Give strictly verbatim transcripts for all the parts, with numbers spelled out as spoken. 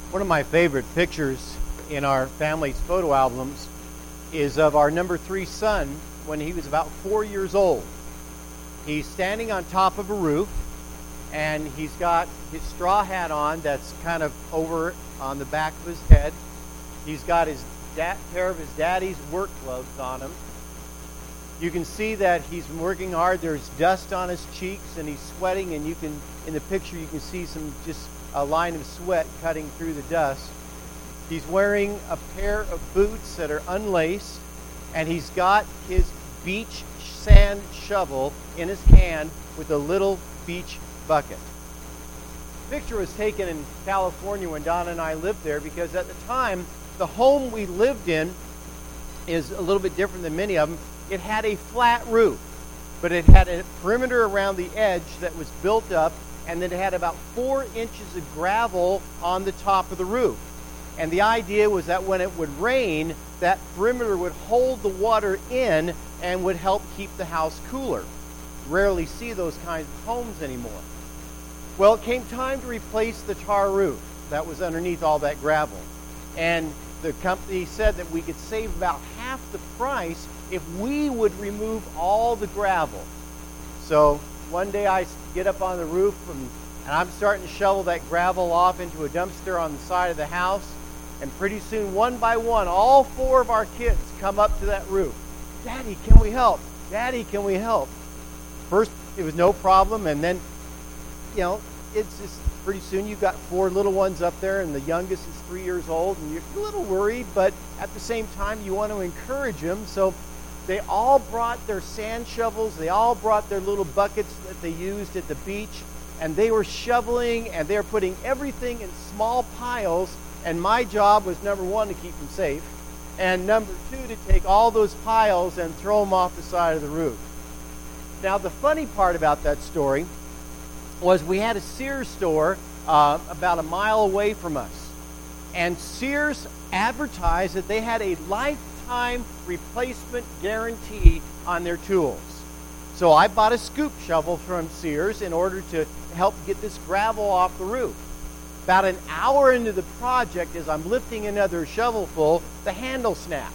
One of my favorite pictures in our family's photo albums is of our number three son when he was about four years old. He's standing on top of a roof, and he's got his straw hat on that's kind of over on the back of his head. He's got his da- pair of his daddy's work gloves on him. You can see that he's been working hard. There's dust on his cheeks, and he's sweating, and you can, in the picture, you can see some just a line of sweat cutting through the dust. He's wearing a pair of boots that are unlaced, and he's got his beach sand shovel in his hand with a little beach bucket. The picture was taken in California when Donna and I lived there, because at the time, the home we lived in is a little bit different than many of them. It had a flat roof, but it had a perimeter around the edge that was built up, and then it had about four inches of gravel on the top of the roof. And the idea was that when it would rain, that perimeter would hold the water in and would help keep the house cooler. Rarely see those kinds of homes anymore. Well, it came time to replace the tar roof that was underneath all that gravel. And the company said that we could save about half the price if we would remove all the gravel. So one day I get up on the roof and, and I'm starting to shovel that gravel off into a dumpster on the side of the house. And pretty soon, one by one, all four of our kids come up to that roof. Daddy, can we help? Daddy, can we help? First, it was no problem. And then, you know, it's just pretty soon you've got four little ones up there, and the youngest is three years old. And you're a little worried, but at the same time, you want to encourage them. So they all brought their sand shovels. They all brought their little buckets that they used at the beach. And they were shoveling, and they were putting everything in small piles. And my job was, number one, to keep them safe. And number two, to take all those piles and throw them off the side of the roof. Now, the funny part about that story was we had a Sears store uh, about a mile away from us. And Sears advertised that they had a lifetime replacement guarantee on their tools. So I bought a scoop shovel from Sears in order to help get this gravel off the roof. About an hour into the project, as I'm lifting another shovelful, the handle snaps.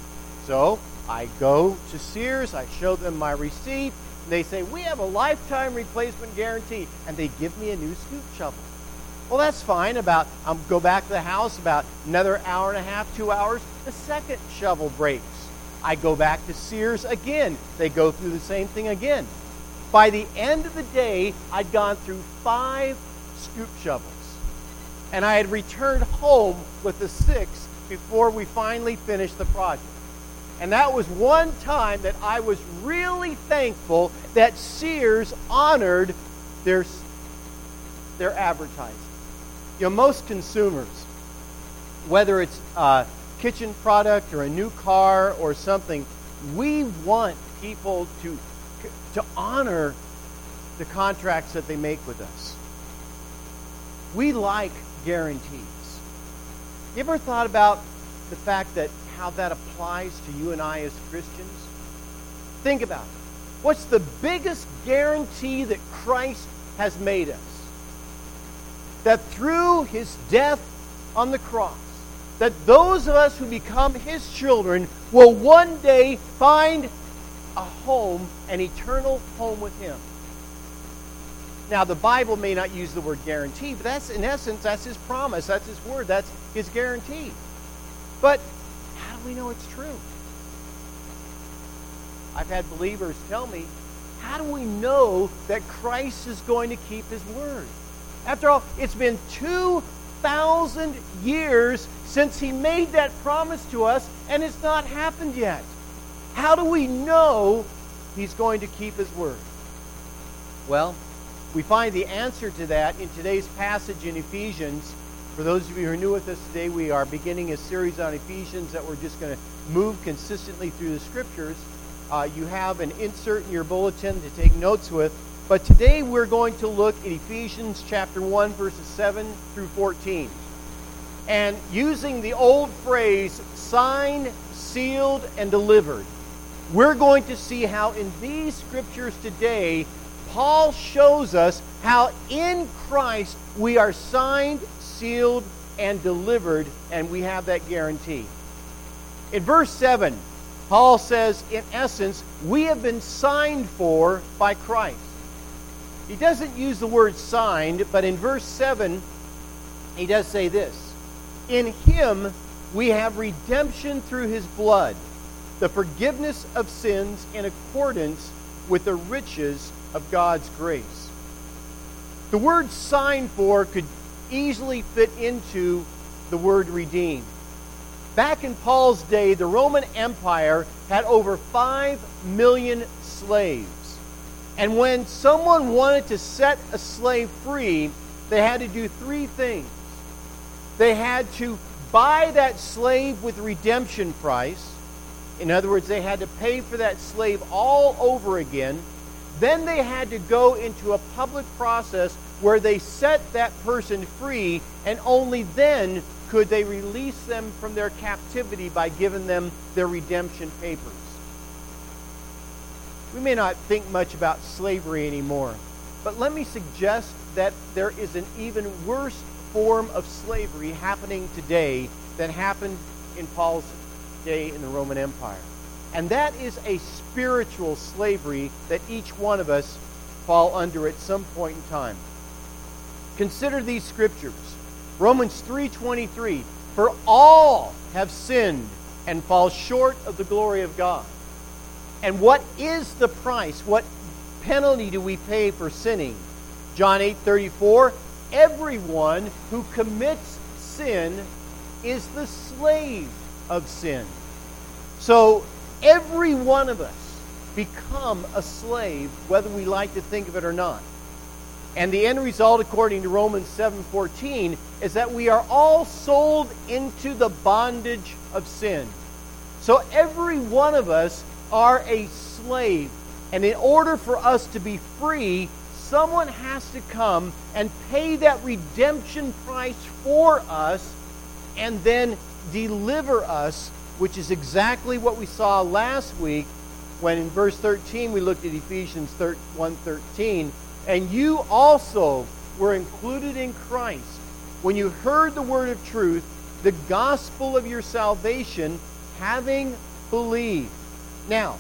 So I go to Sears, I show them my receipt, and they say, we have a lifetime replacement guarantee, and they give me a new scoop shovel. Well, that's fine. About I'll go back to the house, about another hour and a half, two hours, the second shovel breaks. I go back to Sears again. They go through the same thing again. By the end of the day, I'd gone through five scoop shovels. And I had returned home with the sixth before we finally finished the project. And that was one time that I was really thankful that Sears honored their, their advertising. You know, most consumers, whether it's a kitchen product or a new car or something, we want people to, to honor the contracts that they make with us. We like guarantees. You ever thought about the fact that how that applies to you and I as Christians? Think about it. What's the biggest guarantee that Christ has made us? That through his death on the cross, that those of us who become his children will one day find a home, an eternal home with him. Now, the Bible may not use the word guarantee, but that's, in essence, that's his promise. That's his word. That's his guarantee. But how do we know it's true? I've had believers tell me, how do we know that Christ is going to keep his word? After all, it's been two thousand years since he made that promise to us, and it's not happened yet. How do we know he's going to keep his word? Well, we find the answer to that in today's passage in Ephesians. For those of you who are new with us today, we are beginning a series on Ephesians that we're just going to move consistently through the Scriptures. Uh, you have an insert in your bulletin to take notes with. But today we're going to look at Ephesians chapter one, verses seven through fourteen. And using the old phrase, signed, sealed, and delivered, we're going to see how in these Scriptures today, Paul shows us how in Christ we are signed, sealed, and delivered, and we have that guarantee. In verse seven, Paul says, in essence, we have been signed for by Christ. He doesn't use the word signed, but in verse seven, he does say this: in him we have redemption through his blood, the forgiveness of sins in accordance with the riches of God's grace. The word signed for could easily fit into the word redeemed. Back in Paul's day, the Roman Empire had over five million slaves. And when someone wanted to set a slave free, they had to do three things. They had to buy that slave with redemption price. In other words, they had to pay for that slave all over again. Then they had to go into a public process where they set that person free, and only then could they release them from their captivity by giving them their redemption papers. We may not think much about slavery anymore, but let me suggest that there is an even worse form of slavery happening today than happened in Paul's day in the Roman Empire. And that is a spiritual slavery that each one of us fall under at some point in time. Consider these scriptures. Romans three twenty-three, for all have sinned and fall short of the glory of God. And what is the price? What penalty do we pay for sinning? John eight thirty-four, everyone who commits sin is the slave of sin. So every one of us become a slave, whether we like to think of it or not. And the end result, according to Romans seven fourteen, is that we are all sold into the bondage of sin. So every one of us are a slave. And in order for us to be free, someone has to come and pay that redemption price for us and then deliver us, which is exactly what we saw last week when in verse thirteen we looked at Ephesians one thirteen. And you also were included in Christ when you heard the word of truth, the gospel of your salvation, having believed. Now,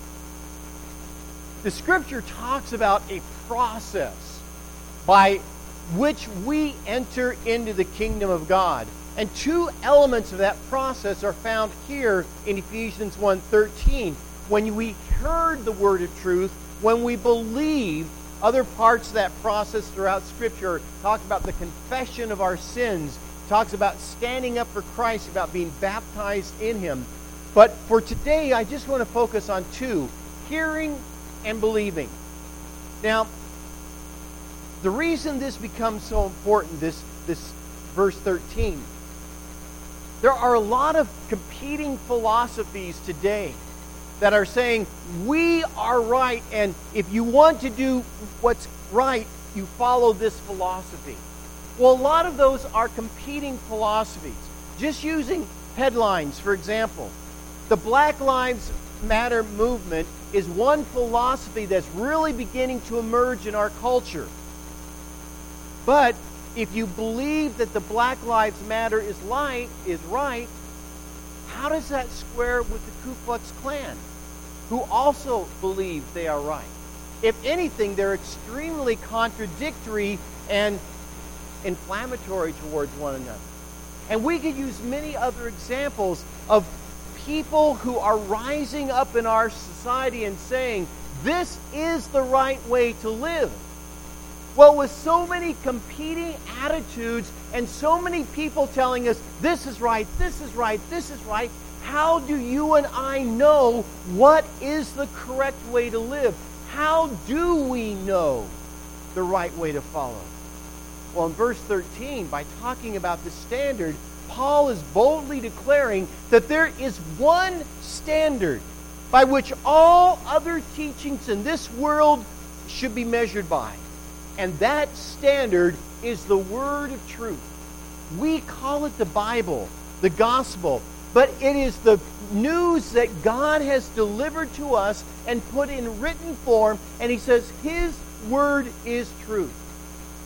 the scripture talks about a process by which we enter into the kingdom of God. And two elements of that process are found here in Ephesians one thirteen. When we heard the word of truth, when we believed. Other parts of that process throughout Scripture talk about the confession of our sins, talks about standing up for Christ, about being baptized in Him. But for today, I just want to focus on two, hearing and believing. Now, the reason this becomes so important, this, this verse thirteen, there are a lot of competing philosophies today that are saying, we are right, and if you want to do what's right, you follow this philosophy. Well, a lot of those are competing philosophies. Just using headlines, for example. The Black Lives Matter movement is one philosophy that's really beginning to emerge in our culture. But if you believe that the Black Lives Matter is, light, is right, how does that square with the Ku Klux Klan, who also believe they are right? If anything, they're extremely contradictory and inflammatory towards one another. And we could use many other examples of people who are rising up in our society and saying, this is the right way to live. Well, with so many competing attitudes and so many people telling us, this is right, this is right, this is right, how do you and I know what is the correct way to live? How do we know the right way to follow? Well, in verse thirteen, by talking about the standard, Paul is boldly declaring that there is one standard by which all other teachings in this world should be measured by. And that standard is the word of truth. We call it the Bible, the gospel, but it is the news that God has delivered to us and put in written form, and he says his word is truth.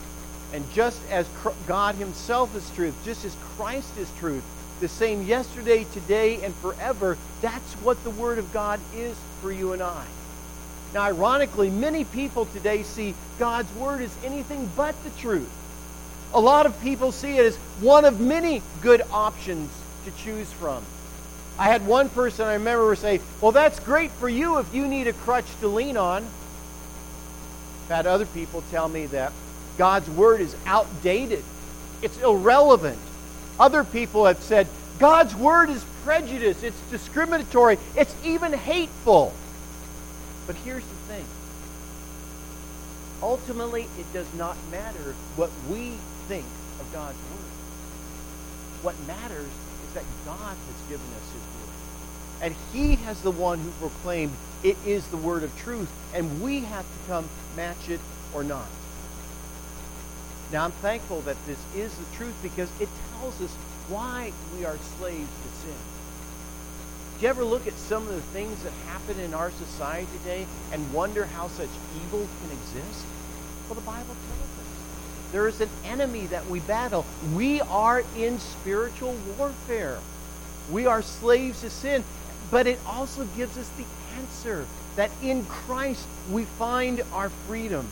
And just as God himself is truth, just as Christ is truth, the same yesterday, today, and forever, that's what the Word of God is for you and I. Now, ironically, many people today see God's Word as anything but the truth. A lot of people see it as one of many good options to choose from. I had one person I remember say, well, that's great for you if you need a crutch to lean on. I've had other people tell me that God's Word is outdated. It's irrelevant. Other people have said, God's Word is prejudiced. It's discriminatory. It's even hateful. But here's the thing. Ultimately, it does not matter what we think of God's Word. What matters is that God has given us His Word. And He has the one who proclaimed it is the Word of truth. And we have to come match it or not. Now, I'm thankful that this is the truth because it tells us why we are slaves to sin. Do you ever look at some of the things that happen in our society today and wonder how such evil can exist? Well, the Bible tells us. There is an enemy that we battle. We are in spiritual warfare. We are slaves to sin. But it also gives us the answer that in Christ we find our freedom.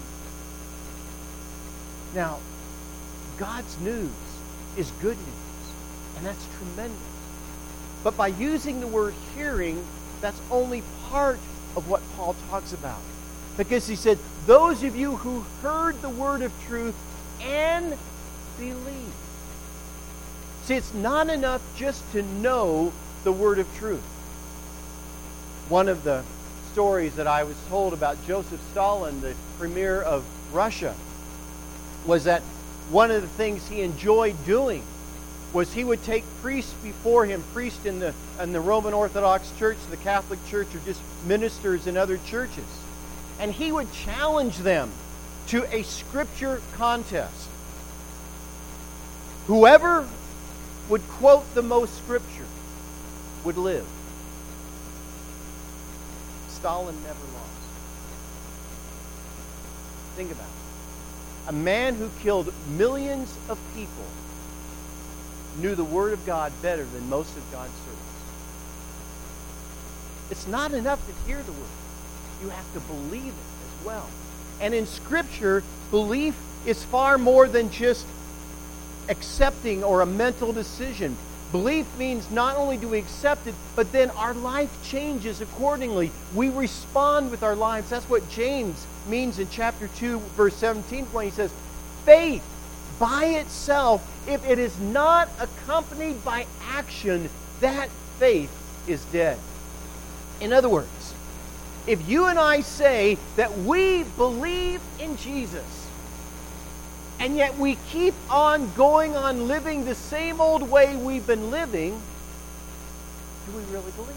Now, God's news is good news, and that's tremendous. But by using the word hearing, that's only part of what Paul talks about. Because he said, those of you who heard the word of truth and believe. See, it's not enough just to know the word of truth. One of the stories that I was told about Joseph Stalin, the premier of Russia, was that one of the things he enjoyed doing was he would take priests before him, priests in the, in the Roman Orthodox Church, the Catholic Church, or just ministers in other churches. And he would challenge them to a scripture contest. Whoever would quote the most scripture would live. Stalin never lost. Think about it. A man who killed millions of people knew the Word of God better than most of God's servants. It's not enough to hear the Word. You have to believe it as well. And in Scripture, belief is far more than just accepting or a mental decision. Belief means not only do we accept it, but then our life changes accordingly. We respond with our lives. That's what James means in chapter two, verse seventeen, when he says, faith by itself, if it is not accompanied by action, that faith is dead. In other words, if you and I say that we believe in Jesus, and yet we keep on going on living the same old way we've been living, do we really believe?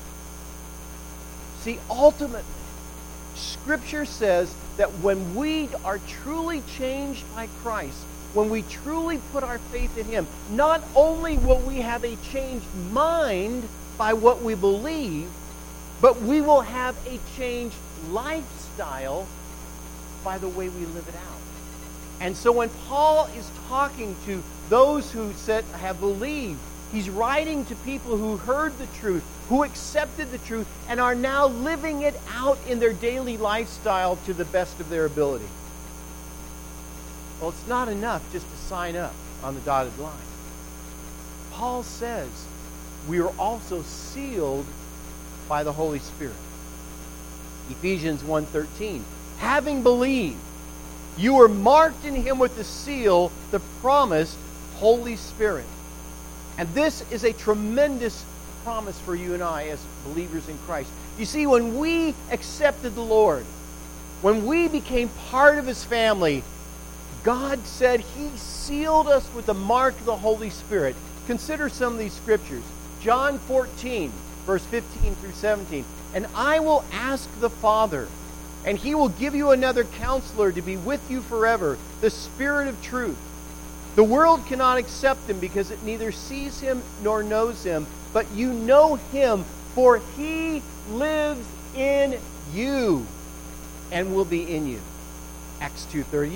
See, ultimately, Scripture says that when we are truly changed by Christ, when we truly put our faith in Him, not only will we have a changed mind by what we believe, but we will have a changed lifestyle by the way we live it out. And so when Paul is talking to those who said have believed, he's writing to people who heard the truth, who accepted the truth, and are now living it out in their daily lifestyle to the best of their ability. Well, it's not enough just to sign up on the dotted line. Paul says we are also sealed by the Holy Spirit. Ephesians one thirteen, having believed, you are marked in Him with the seal, the promised Holy Spirit. And this is a tremendous promise for you and I as believers in Christ. You see, when we accepted the Lord, when we became part of His family, God said He sealed us with the mark of the Holy Spirit. Consider some of these scriptures. John fourteen, verse fifteen through seventeen. And I will ask the Father, and He will give you another counselor to be with you forever, the Spirit of truth. The world cannot accept Him because it neither sees Him nor knows Him, but you know Him, for He lives in you and will be in you. Acts two thirty-eight.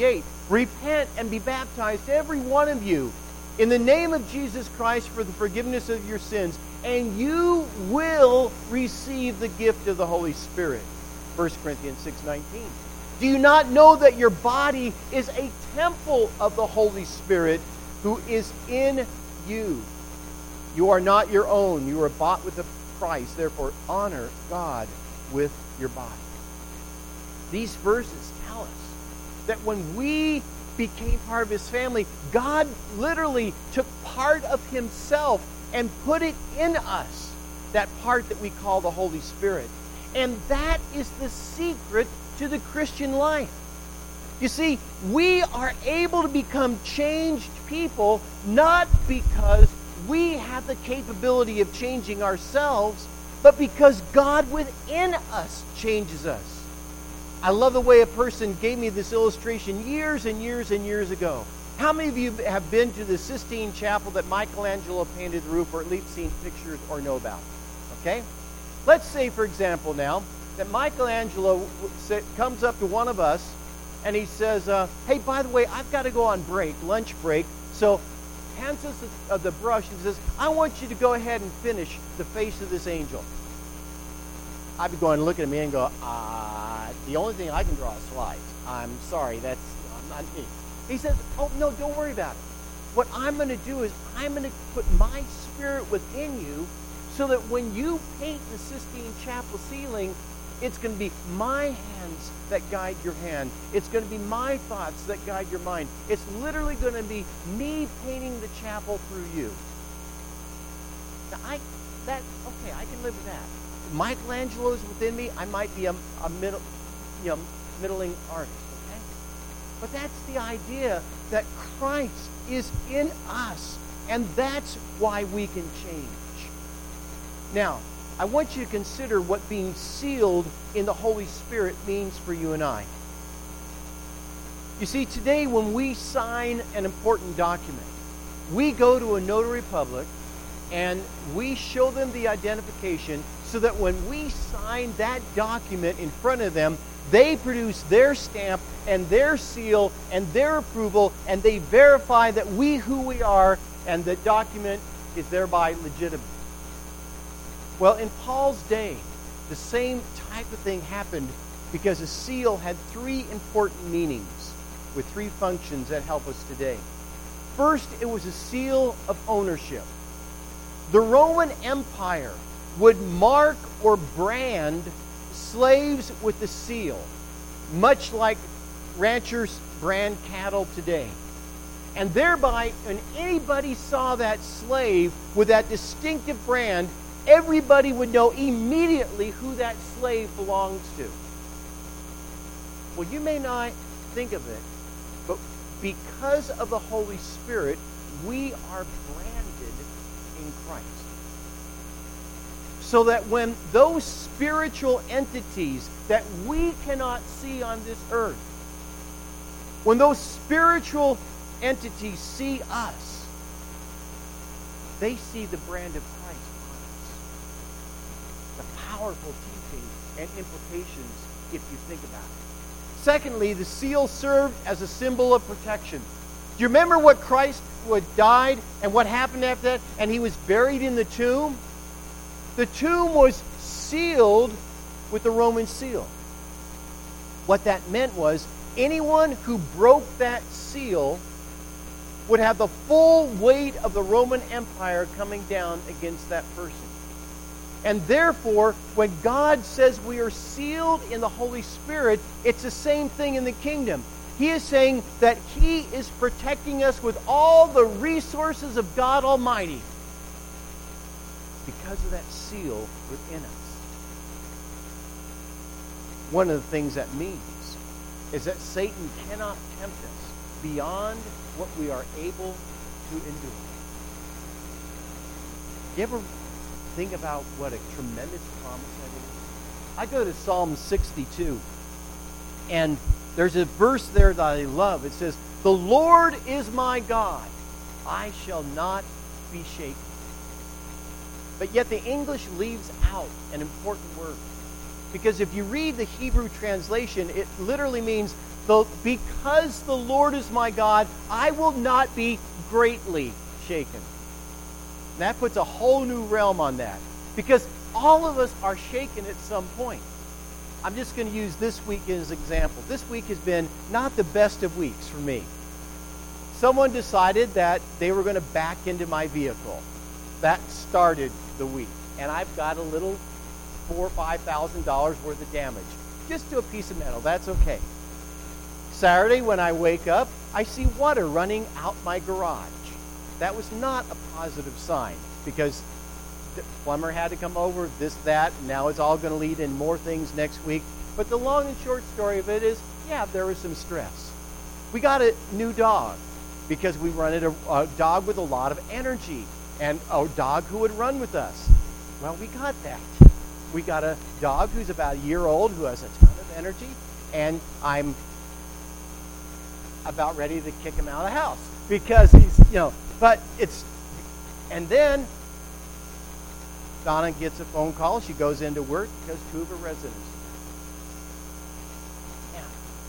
Repent and be baptized, every one of you, in the name of Jesus Christ for the forgiveness of your sins, and you will receive the gift of the Holy Spirit. First Corinthians six nineteen. Do you not know that your body is a temple of the Holy Spirit who is in you? You are not your own. You are bought with a price. Therefore, honor God with your body. These verses tell us that when we became part of His family, God literally took part of Himself and put it in us, that part that we call the Holy Spirit. And that is the secret to the Christian life. You see, we are able to become changed people not because we have the capability of changing ourselves, but because God within us changes us. I love the way a person gave me this illustration years and years and years ago. How many of you have been to the Sistine Chapel that Michelangelo painted the roof, or at least seen pictures or know about? Okay? Let's say, for example, now, that Michelangelo comes up to one of us and he says, uh, hey, by the way, I've got to go on break, lunch break, so hands us the, uh, the brush and says, I want you to go ahead and finish the face of this angel. I'd be going to look at me and go, uh, the only thing I can draw is slides. I'm sorry, that's I'm not me. He says, oh, no, don't worry about it. What I'm going to do is I'm going to put my spirit within you so that when you paint the Sistine Chapel ceiling, it's going to be my hands that guide your hand. It's going to be my thoughts that guide your mind. It's literally going to be me painting the chapel through you. Now, I, that, okay, I can live with that. Michelangelo is within me. I might be a, a middle, you know, middling artist, okay? But that's the idea that Christ is in us, and that's why we can change. Now, I want you to consider what being sealed in the Holy Spirit means for you and I. You see, today when we sign an important document, we go to a notary public and we show them the identification so that when we sign that document in front of them, they produce their stamp and their seal and their approval, and they verify that we who we are, and the document is thereby legitimate. Well, in Paul's day, the same type of thing happened because a seal had three important meanings with three functions that help us today. First, it was a seal of ownership. The Roman Empire would mark or brand slaves with the seal, much like ranchers brand cattle today. And thereby, when anybody saw that slave with that distinctive brand, everybody would know immediately who that slave belongs to. Well, you may not think of it, but because of the Holy Spirit, we are branded in Christ. So that when those spiritual entities that we cannot see on this earth, when those spiritual entities see us, they see the brand of Christ on us. The powerful teaching and implications if you think about it. Secondly, the seal served as a symbol of protection. Do you remember what Christ would died and what happened after that? And he was buried in the tomb. The tomb was sealed with the Roman seal. What that meant was anyone who broke that seal would have the full weight of the Roman Empire coming down against that person. And therefore, when God says we are sealed in the Holy Spirit, it's the same thing in the kingdom. He is saying that He is protecting us with all the resources of God Almighty because of that seal within us. One of the things that means is that Satan cannot tempt us beyond what we are able to endure. You ever think about what a tremendous promise that is? I go to Psalm sixty-two, and there's a verse there that I love. It says, "The Lord is my God, I shall not be shaken." But yet the English leaves out an important word. Because if you read the Hebrew translation, it literally means, The, because the Lord is my God, I will not be greatly shaken. And that puts a whole new realm on that. Because all of us are shaken at some point. I'm just going to use this week as an example. This week has been not the best of weeks for me. Someone decided that they were going to back into my vehicle. That started the week. And I've got a little four or five thousand dollars worth of damage. Just to a piece of metal. That's okay. Saturday, when I wake up, I see water running out my garage. That was not a positive sign, because the plumber had to come over, this, that, and now it's all going to lead in more things next week. But the long and short story of it is, yeah, there was some stress. We got a new dog because we wanted a, a dog with a lot of energy and a dog who would run with us. Well, we got that. We got a dog who's about a year old who has a ton of energy, and I'm about ready to kick him out of the house because he's, you know, but it's, and then Donna gets a phone call. She goes into work because two of her residents. Yeah.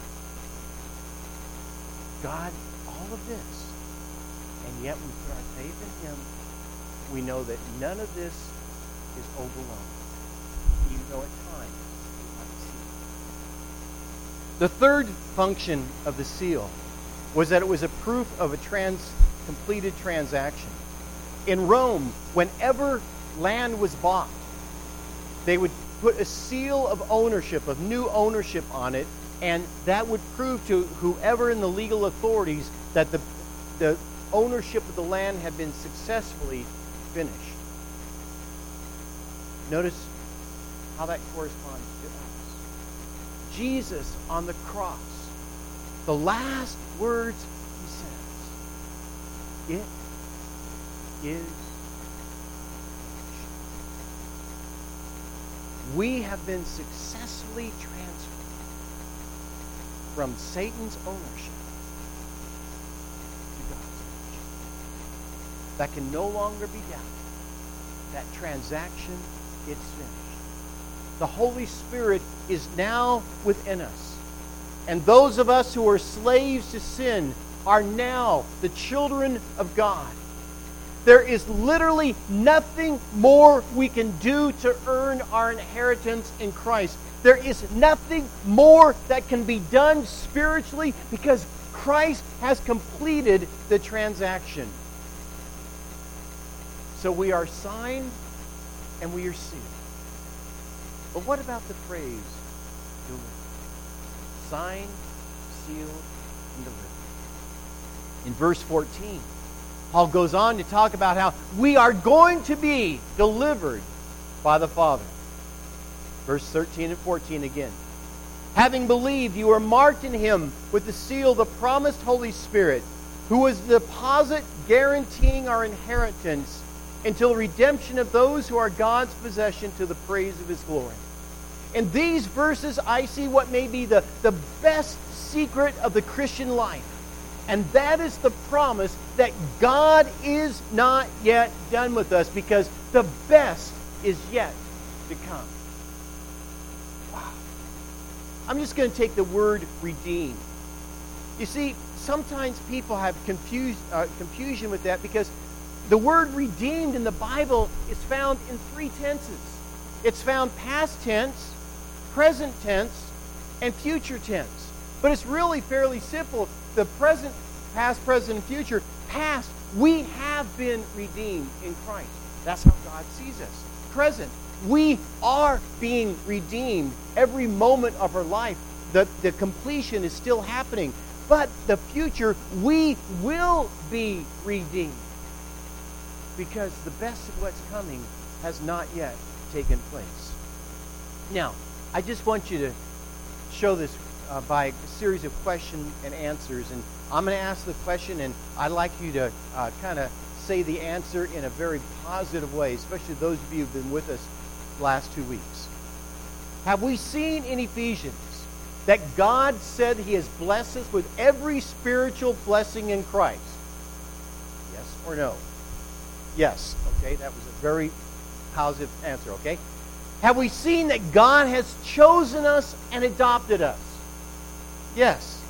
God, all of this, and yet we put our faith in Him. We know that none of this is overwhelming, even though at times we might see it. The third function of the seal was that it was a proof of a trans completed transaction. In Rome, whenever land was bought, they would put a seal of ownership, of new ownership on it, and that would prove to whoever in the legal authorities that the, the ownership of the land had been successfully finished. Notice how that corresponds to us. Jesus on the cross, the last words He says, it is we have been successfully transferred from Satan's ownership to God's ownership. That can no longer be doubted. That transaction is finished. The Holy Spirit is now within us. And those of us who are slaves to sin are now the children of God. There is literally nothing more we can do to earn our inheritance in Christ. There is nothing more that can be done spiritually because Christ has completed the transaction. So we are signed and we are sealed. But what about the phrase delivered? Signed, sealed, and delivered. In verse fourteen, Paul goes on to talk about how we are going to be delivered by the Father. Verse thirteen and fourteen again. Having believed, you are marked in Him with the seal of the promised Holy Spirit, who is the deposit guaranteeing our inheritance until redemption of those who are God's possession to the praise of His glory. In these verses, I see what may be the, the best secret of the Christian life. And that is the promise that God is not yet done with us because the best is yet to come. Wow. I'm just going to take the word redeemed. You see, sometimes people have confused, uh, confusion with that because the word redeemed in the Bible is found in three tenses. It's found past tense, present tense, and future tense. But it's really fairly simple. The present, past, present, and future. Past, we have been redeemed in Christ. That's how God sees us. Present, we are being redeemed every moment of our life. The, the completion is still happening. But the future, we will be redeemed. Because the best of what's coming has not yet taken place. Now, I just want you to show this uh, by a series of question and answers. And I'm going to ask the question, and I'd like you to uh, kind of say the answer in a very positive way, especially those of you who've been with us the last two weeks. Have we seen in Ephesians that God said He has blessed us with every spiritual blessing in Christ? Yes or no? Yes. Okay, that was a very positive answer, okay? Have we seen that God has chosen us and adopted us? Yes.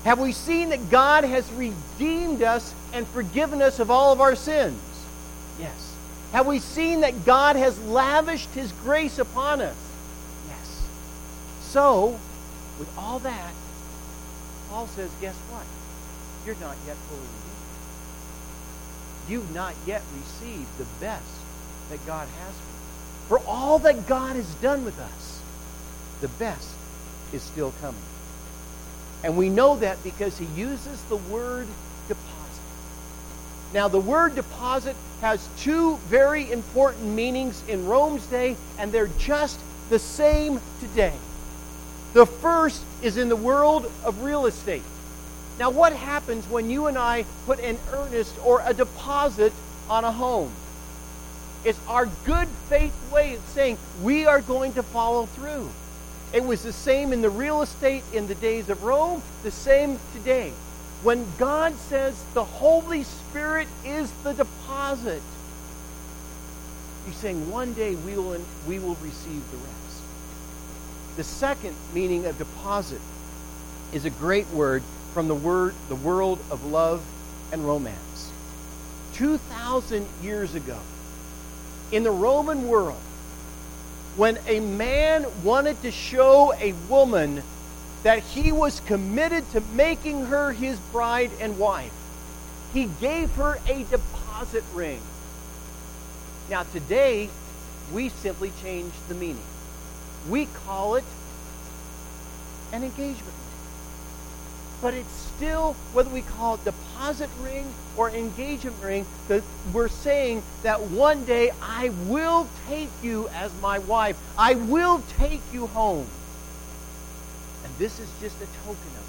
Have we seen that God has redeemed us and forgiven us of all of our sins? Yes. Have we seen that God has lavished His grace upon us? Yes. So, with all that, Paul says, guess what? You're not yet fully redeemed. You've not yet received the best that God has for you. For all that God has done with us, the best is still coming. And we know that because he uses the word deposit. Now, the word deposit has two very important meanings in Rome's day, and they're just the same today. The first is in the world of real estate. Now, what happens when you and I put an earnest or a deposit on a home? It's our good faith way of saying we are going to follow through. It was the same in the real estate in the days of Rome, the same today. When God says the Holy Spirit is the deposit, He's saying one day we will, we will receive the rest. The second meaning of deposit is a great word from the word, the world of love and romance. two thousand years ago, in the Roman world, when a man wanted to show a woman that he was committed to making her his bride and wife, he gave her a deposit ring. Now today, we simply changed the meaning. We call it an engagement ring. But it's still, whether we call it deposit ring or engagement ring, that we're saying that one day I will take you as my wife. I will take you home. And this is just a token of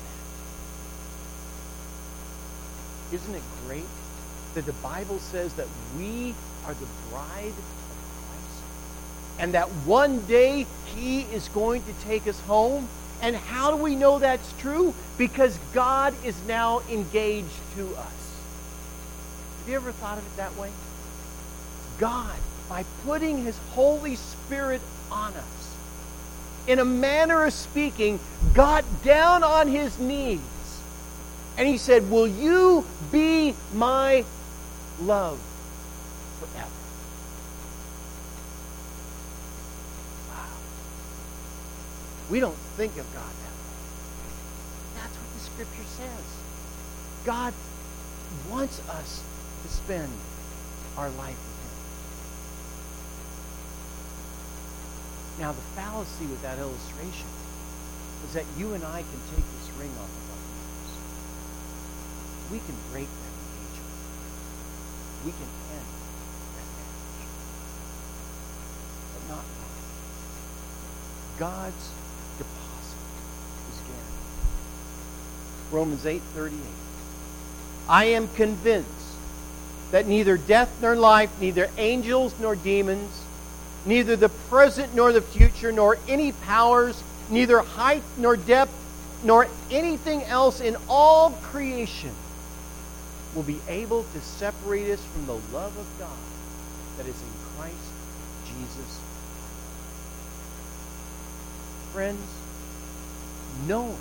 that. Isn't it great that the Bible says that we are the bride of Christ? And that one day He is going to take us home? And how do we know that's true? Because God is now engaged to us. Have you ever thought of it that way? God, by putting His Holy Spirit on us, in a manner of speaking, got down on His knees. And He said, will you be my love forever? We don't think of God that way. That's what the Scripture says. God wants us to spend our life with Him. Now, the fallacy with that illustration is that you and I can take this ring off of our fingers. We can break that engagement. We can end that marriage. But not God. God's deposit is guaranteed. Romans eight thirty-eight. I am convinced that neither death nor life, neither angels nor demons, neither the present nor the future, nor any powers, neither height nor depth, nor anything else in all creation will be able to separate us from the love of God that is in Christ Jesus. Friends, knowing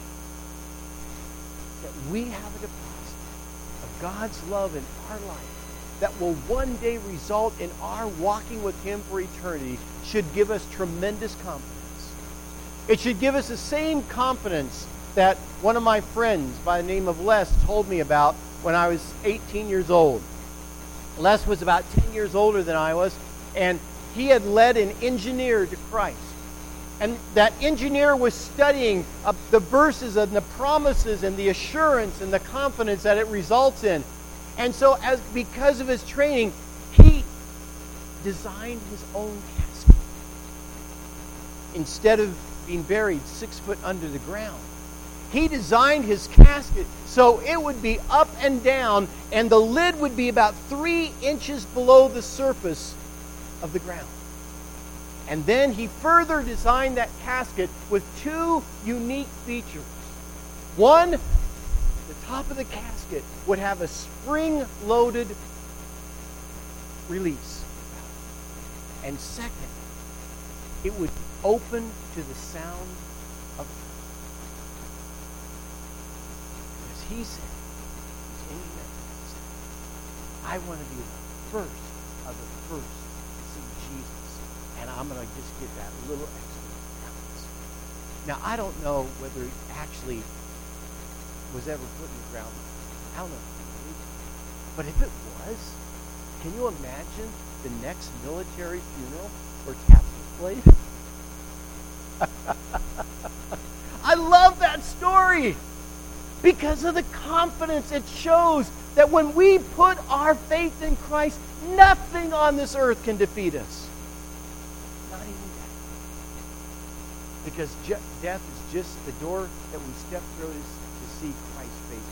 that we have a deposit of God's love in our life that will one day result in our walking with Him for eternity should give us tremendous confidence. It should give us the same confidence that one of my friends by the name of Les told me about when I was eighteen years old. Les was about ten years older than I was, and he had led an engineer to Christ. And that engineer was studying uh, the verses and the promises and the assurance and the confidence that it results in. And so as because of his training, he designed his own casket. Instead of being buried six foot under the ground, he designed his casket so it would be up and down, and the lid would be about three inches below the surface of the ground. And then he further designed that casket with two unique features. One, the top of the casket would have a spring-loaded release. And second, it would open to the sound of he said, he's in that text, I want to be the first of the first to see Jesus. And I'm going to just get that little extra talents. Now, I don't know whether he actually was ever put in the ground. I don't know. But if it was, can you imagine the next military funeral where captain's played? I love that story because of the confidence it shows that when we put our faith in Christ, nothing on this earth can defeat us. Not even death. Because je- death is just the door that we step through to, to see Christ's face.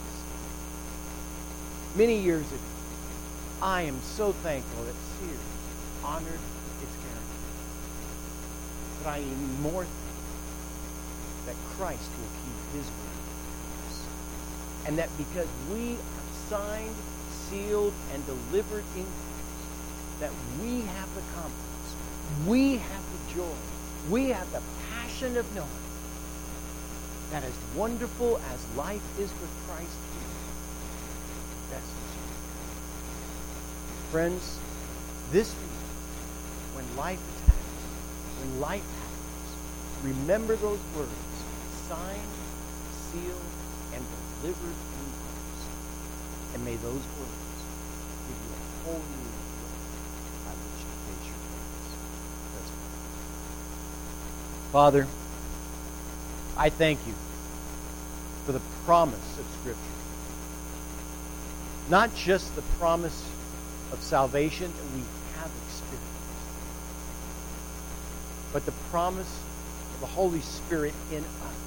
Many years ago, I am so thankful that Sears honored its character. But I am even more thankful that Christ will keep his word for us. And that because we are signed, sealed, and delivered in Christ, that we have the confidence, we have the joy, we have the passion of knowing that as wonderful as life is with Christ, best is you. Friends, this week, when life attacks, when life happens, remember those words, signed, sealed, and delivered in Christ. And may those words give you a whole new way by which to face your days. Let's pray. Father, I thank you for the promise of Scripture. Not just the promise of salvation that we have experienced, but the promise of the Holy Spirit in us,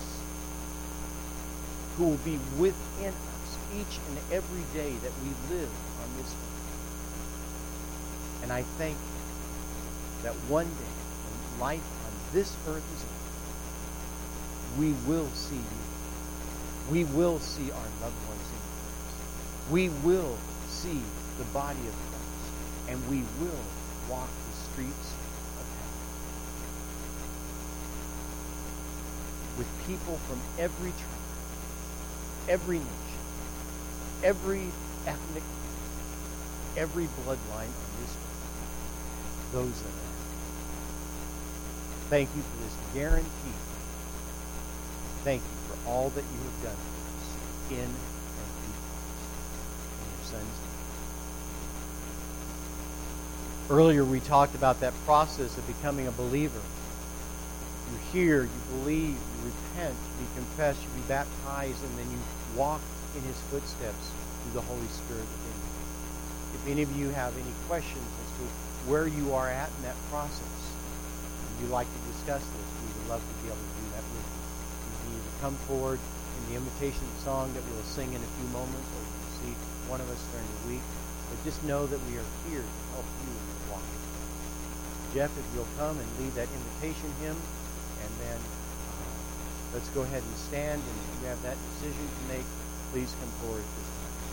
who will be within us each and every day that we live on this earth. And I thank you that one day, when life on this earth is over, we will see you. We will see our loved ones in Christ. We will see the body of Christ. And we will walk the streets of heaven with people from every tribe, every nation, every ethnic, every bloodline on this earth, those that are. Thank you for this guarantee. Thank you for all that you have done for us in and through Christ. In your Son's name. Earlier we talked about that process of becoming a believer. You hear, you believe, you repent, you confess, you be baptized, and then you walk in his footsteps through the Holy Spirit within you. If any of you have any questions as to where you are at in that process, and you'd like to discuss this, we would love to be able to do that with you. You can either come forward in the invitation song that we will sing in a few moments, or you can see one of us during the week. But just know that we are here to help you in your walk. Jeff, if you'll come and lead that invitation hymn, and then uh, let's go ahead and stand. And if you have that decision to make, please come forward at this time.